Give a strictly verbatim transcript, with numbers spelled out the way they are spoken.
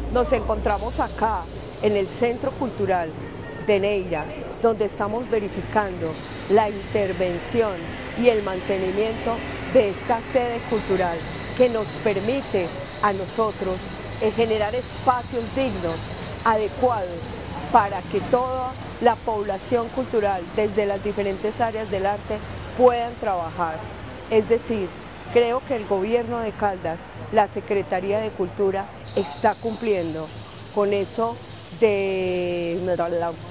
Nos encontramos acá en el Centro Cultural de Neira, donde estamos verificando la intervención y el mantenimiento de esta sede cultural que nos permite a nosotros eh, generar espacios dignos, adecuados, para que toda la población cultural desde las diferentes áreas del arte puedan trabajar. Es decir, creo que el gobierno de Caldas, la Secretaría de Cultura, está cumpliendo con eso de